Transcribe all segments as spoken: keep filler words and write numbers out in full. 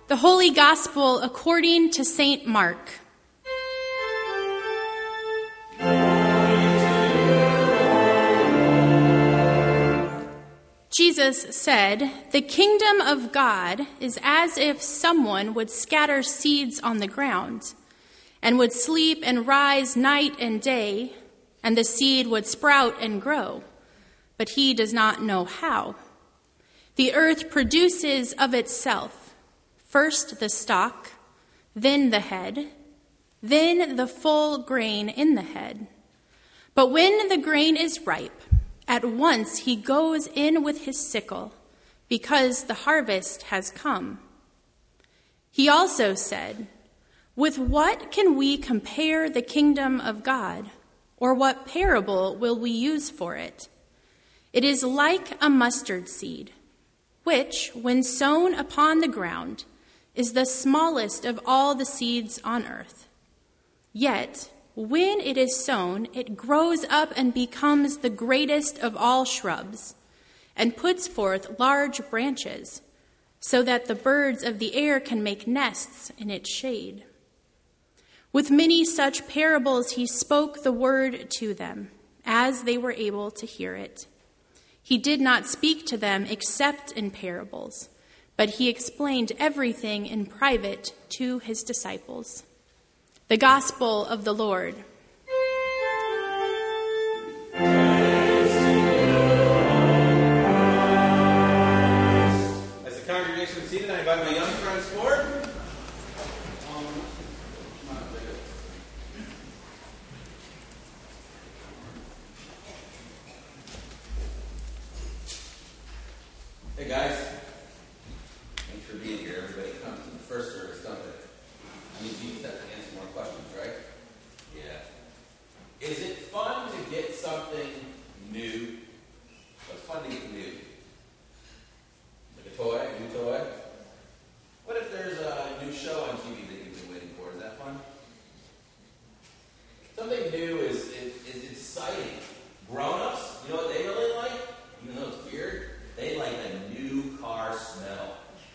The Holy Gospel according to Saint Mark. Jesus said, "The kingdom of God is as if someone would scatter seeds on the ground, and would sleep and rise night and day, and the seed would sprout and grow, but he does not know how. The earth produces of itself first the stalk, then the head, then the full grain in the head. But when the grain is ripe, at once he goes in with his sickle, because the harvest has come." He also said, "With what can we compare the kingdom of God, or what parable will we use for it? It is like a mustard seed, which, when sown upon the ground, is the smallest of all the seeds on earth. Yet, when it is sown, it grows up and becomes the greatest of all shrubs, and puts forth large branches, so that the birds of the air can make nests in its shade." With many such parables he spoke the word to them, as they were able to hear it. He did not speak to them except in parables, but he explained everything in private to his disciples. The Gospel of the Lord. As the congregation is seated, I invite my young friends forward. Hey guys, thanks for being here. Everybody comes to the first service, don't they? I mean, you just have to answer more questions, right? Yeah. Is it fun to get something new? What's fun to get new? Like a toy, a new toy? What if there's a new show on T V that you've been waiting for? Is that fun? Something new is, is, is exciting. Grown-ups, you know what they really like? Even though it's weird, they like a new car smell.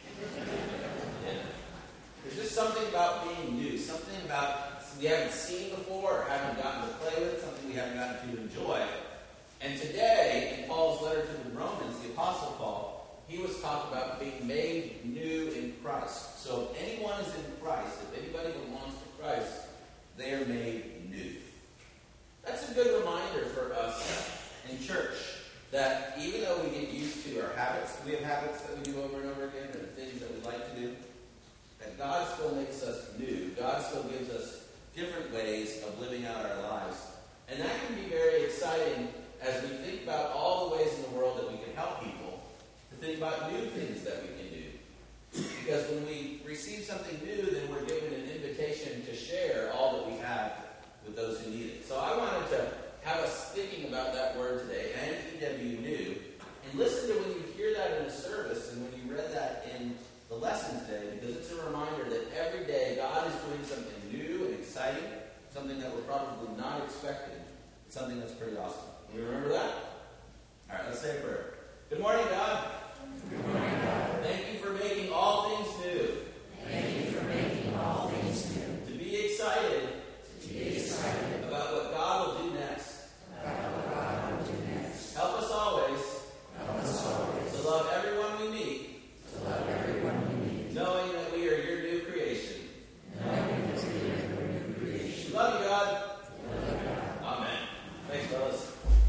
Yeah. There's just something about being new, something about something we haven't seen before or haven't gotten to play with, something we haven't gotten to enjoy. And today, in Paul's letter to the Romans, the Apostle Paul, he was talking about being made new in Christ. So if anyone is in Christ, if anybody belongs to Christ, they are made new. That's a good reminder for us in church, that even though we get used to our habits, we have habits that we do over and over again, and things that we like to do, that God still makes us new. God still gives us different ways of living out our lives. And that can be very exciting as we think about all the ways in the world that we can help people, to think about new things that we can do. Because when we receive something new, then we're given an invitation to share all that we have with those who need it. So I wanted to have us thinking about that word today, N E W, new, and listen to when you hear that in a service and when you read that in the lesson today, because it's a reminder that every day God is doing something new and exciting, something that we're probably not expecting, something that's pretty awesome. Can we remember that? All right, let's say a prayer. Good morning, God. Good morning, God. Thank you for making all things new. Thank you for making all things new. To be excited, To be excited about what God will do next. about what God will do next. Help us always Help us always to love everyone we meet, to love everyone we meet, knowing that we are your new creation. knowing that we are your new creation. We love you, God. Love God. Amen. Thanks, fellas.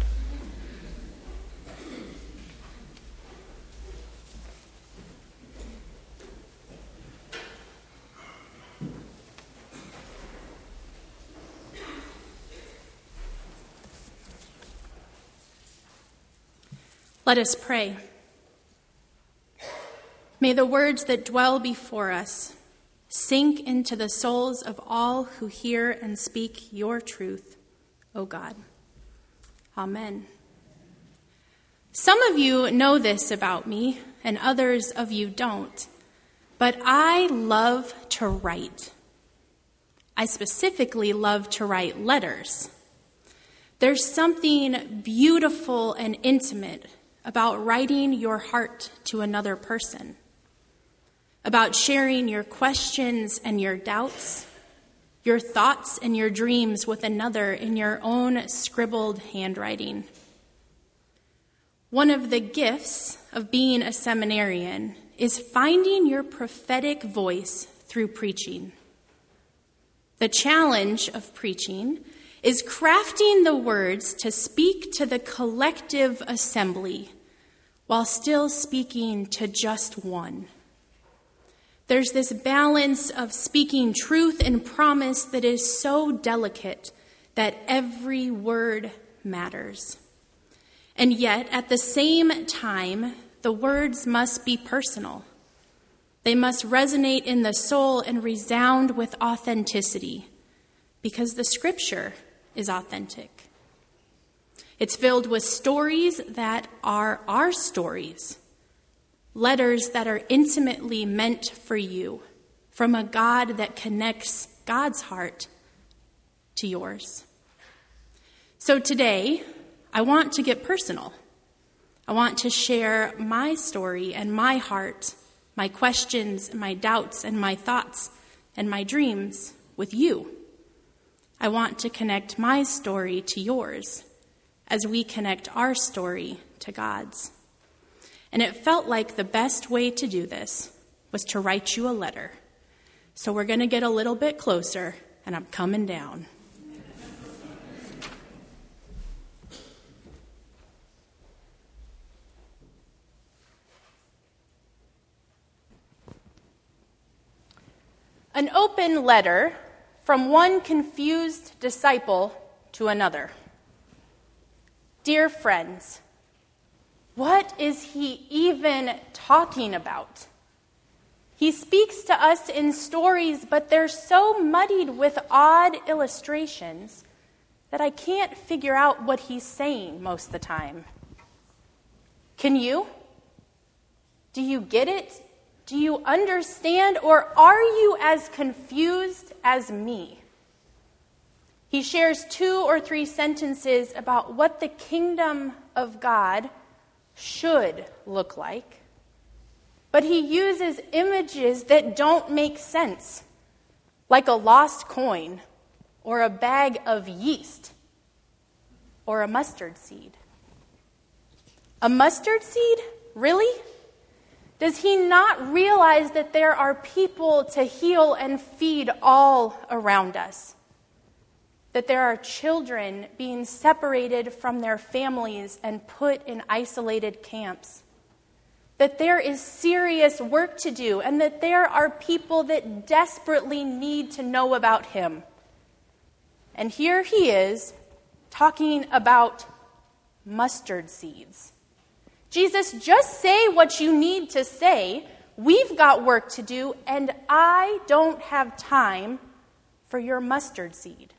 Let us pray. May the words that dwell before us sink into the souls of all who hear and speak your truth, O God. Amen. Some of you know this about me, and others of you don't, but I love to write. I specifically love to write letters. There's something beautiful and intimate about writing your heart to another person. about sharing your questions and your doubts, your thoughts and your dreams with another in your own scribbled handwriting. One of the gifts of being a seminarian is finding your prophetic voice through preaching. The challenge of preaching is crafting the words to speak to the collective assembly while still speaking to just one. There's this balance of speaking truth and promise that is so delicate that every word matters. And yet, at the same time, the words must be personal. They must resonate in the soul and resound with authenticity, because the scripture is authentic. It's filled with stories that are our stories, letters that are intimately meant for you, from a God that connects God's heart to yours. So today, I want to get personal. I want to share my story and my heart, my questions, my doubts, and my thoughts, and my dreams with you. I want to connect my story to yours as we connect our story to God's. And it felt like the best way to do this was to write you a letter. So we're going to get a little bit closer, and I'm coming down. An open letter from one confused disciple to another. Dear friends, what is he even talking about? He speaks to us in stories, but they're so muddied with odd illustrations that I can't figure out what he's saying most of the time. Can you? Do you get it? Do you understand, or are you as confused as me? He shares two or three sentences about what the kingdom of God should look like, but he uses images that don't make sense, like a lost coin, or a bag of yeast, or a mustard seed. A mustard seed? Really? Does he not realize that there are people to heal and feed all around us? That there are children being separated from their families and put in isolated camps? That there is serious work to do, and that there are people that desperately need to know about him? And here he is talking about mustard seeds. Jesus, just say what you need to say. We've got work to do, and I don't have time for your mustard seed.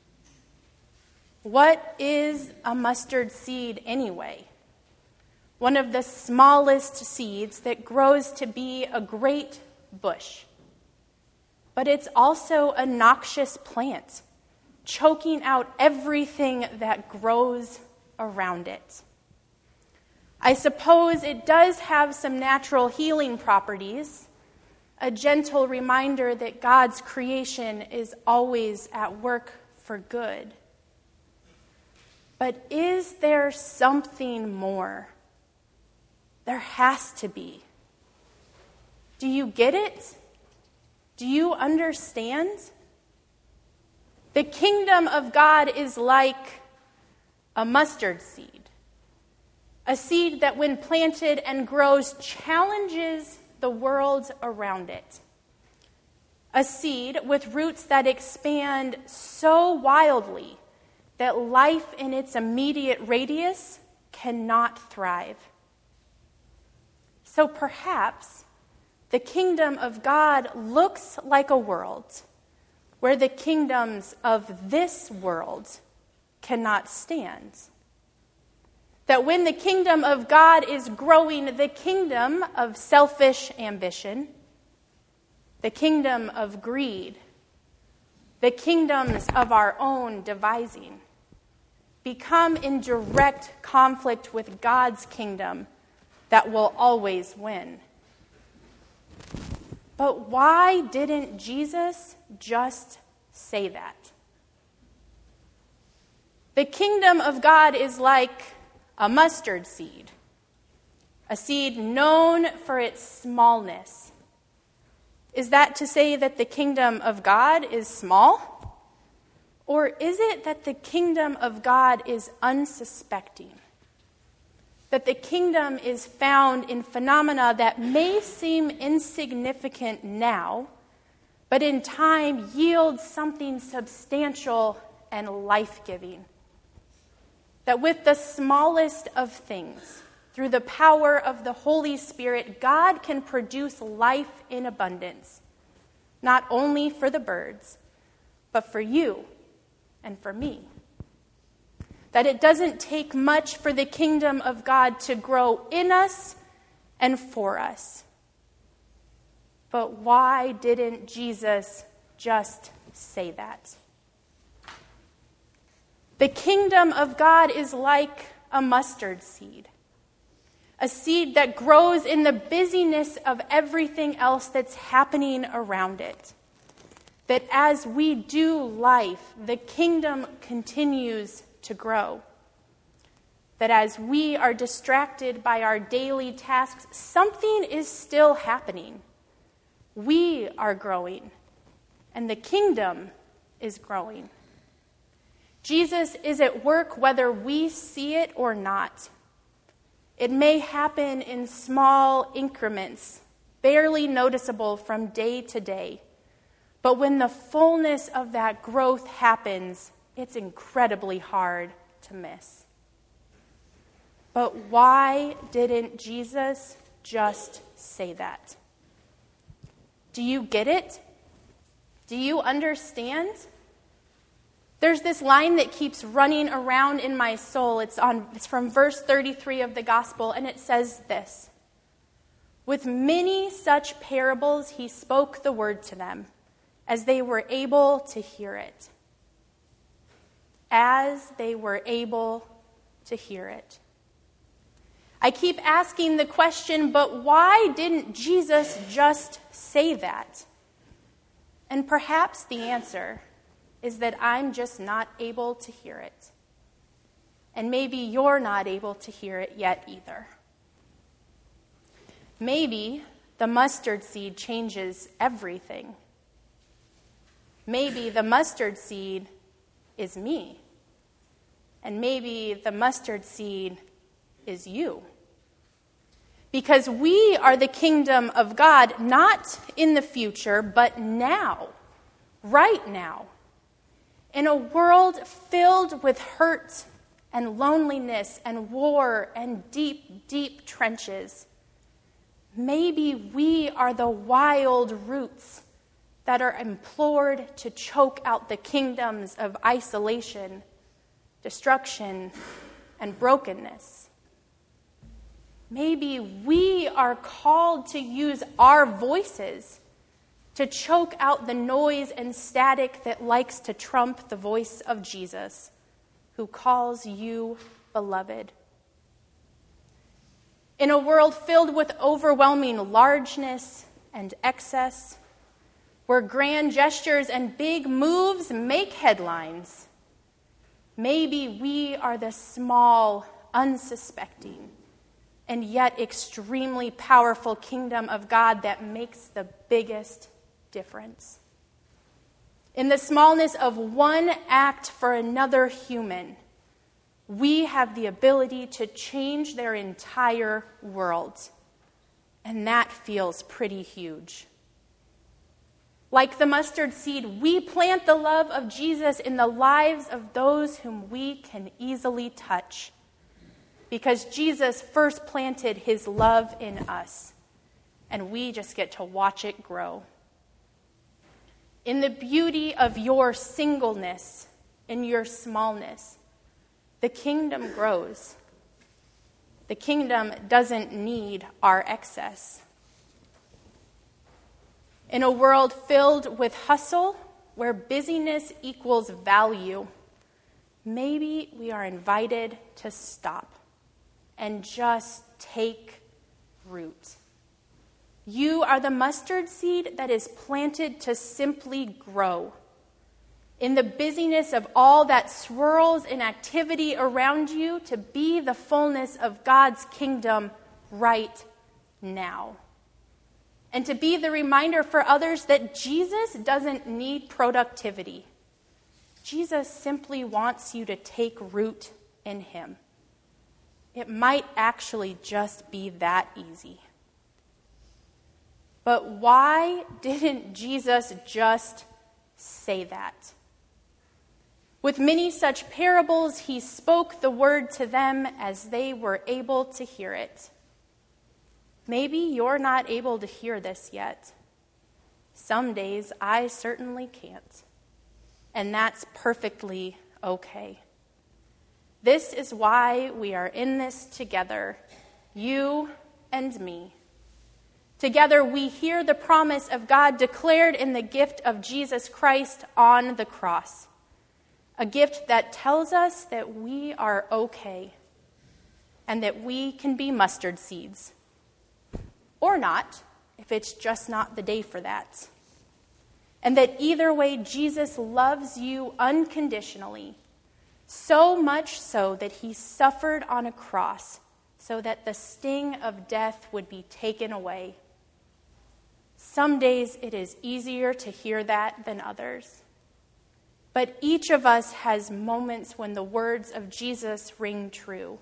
What is a mustard seed anyway? One of the smallest seeds that grows to be a great bush. But it's also a noxious plant, choking out everything that grows around it. I suppose it does have some natural healing properties, a gentle reminder that God's creation is always at work for good. But is there something more? There has to be. Do you get it? Do you understand? The kingdom of God is like a mustard seed. A seed that, when planted and grows, challenges the world around it. A seed with roots that expand so wildly that life in its immediate radius cannot thrive. So perhaps the kingdom of God looks like a world where the kingdoms of this world cannot stand. That when the kingdom of God is growing, the kingdom of selfish ambition, the kingdom of greed, the kingdoms of our own devising, become in direct conflict with God's kingdom that will always win. But why didn't Jesus just say that? The kingdom of God is like a mustard seed, a seed known for its smallness. Is that to say that the kingdom of God is small? Or is it that the kingdom of God is unsuspecting? That the kingdom is found in phenomena that may seem insignificant now, but in time yield something substantial and life-giving? That with the smallest of things, through the power of the Holy Spirit, God can produce life in abundance, not only for the birds, but for you and for me. That it doesn't take much for the kingdom of God to grow in us and for us. But why didn't Jesus just say that? The kingdom of God is like a mustard seed, a seed that grows in the busyness of everything else that's happening around it. That as we do life, the kingdom continues to grow. That as we are distracted by our daily tasks, something is still happening. We are growing, and the kingdom is growing. Jesus is at work whether we see it or not. It may happen in small increments, barely noticeable from day to day. But when the fullness of that growth happens, it's incredibly hard to miss. But why didn't Jesus just say that? Do you get it? Do you understand? There's this line that keeps running around in my soul. It's on it's from verse thirty-three of the gospel, and it says this: "With many such parables he spoke the word to them, as they were able to hear it." As they were able to hear it. I keep asking the question, but why didn't Jesus just say that? And perhaps the answer is that I'm just not able to hear it. And maybe you're not able to hear it yet either. Maybe the mustard seed changes everything. Maybe the mustard seed is me. And maybe the mustard seed is you. Because we are the kingdom of God, not in the future, but now, right now. In a world filled with hurt and loneliness and war and deep, deep trenches, maybe we are the wild roots that are implored to choke out the kingdoms of isolation, destruction, and brokenness. Maybe we are called to use our voices to choke out the noise and static that likes to trump the voice of Jesus, who calls you beloved. In a world filled with overwhelming largeness and excess, where grand gestures and big moves make headlines, maybe we are the small, unsuspecting, and yet extremely powerful kingdom of God that makes the biggest difference. In the smallness of one act for another human, we have the ability to change their entire world. And that feels pretty huge. Like the mustard seed, we plant the love of Jesus in the lives of those whom we can easily touch. Because Jesus first planted his love in us, and we just get to watch it grow. In the beauty of your singleness, in your smallness, the kingdom grows. The kingdom doesn't need our excess. In a world filled with hustle, where busyness equals value, maybe we are invited to stop and just take root. You are the mustard seed that is planted to simply grow. In the busyness of all that swirls in activity around you, to be the fullness of God's kingdom right now. And to be the reminder for others that Jesus doesn't need productivity. Jesus simply wants you to take root in him. It might actually just be that easy. But why didn't Jesus just say that? With many such parables, he spoke the word to them as they were able to hear it. Maybe you're not able to hear this yet. Some days I certainly can't. And that's perfectly okay. This is why we are in this together, you and me. Together we hear the promise of God declared in the gift of Jesus Christ on the cross. A gift that tells us that we are okay and that we can be mustard seeds. Or not, if it's just not the day for that. And that either way, Jesus loves you unconditionally, so much so that he suffered on a cross so that the sting of death would be taken away. Some days it is easier to hear that than others. But each of us has moments when the words of Jesus ring true.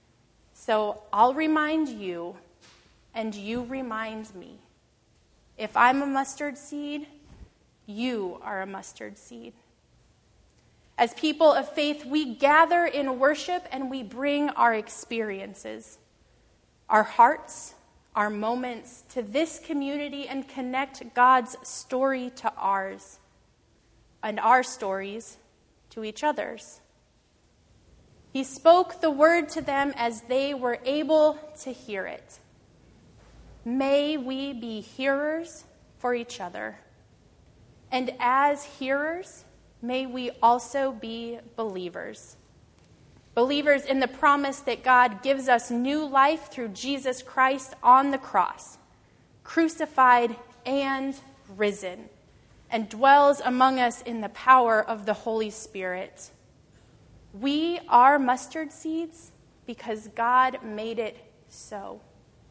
So I'll remind you, and you remind me. If I'm a mustard seed, you are a mustard seed. As people of faith, we gather in worship and we bring our experiences, our hearts, our moments to this community and connect God's story to ours and our stories to each other's. He spoke the word to them as they were able to hear it. May we be hearers for each other. And as hearers, may we also be believers. Believers in the promise that God gives us new life through Jesus Christ on the cross, crucified and risen, and dwells among us in the power of the Holy Spirit. We are mustard seeds because God made it so.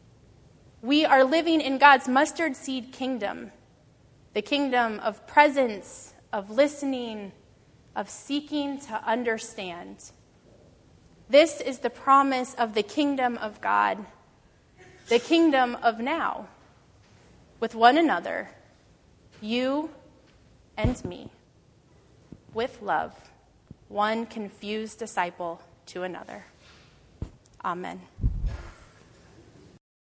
We are living in God's mustard seed kingdom, the kingdom of presence, of listening, of seeking to understand. This is the promise of the kingdom of God, the kingdom of now, with one another, you and me, with love, one confused disciple to another. Amen.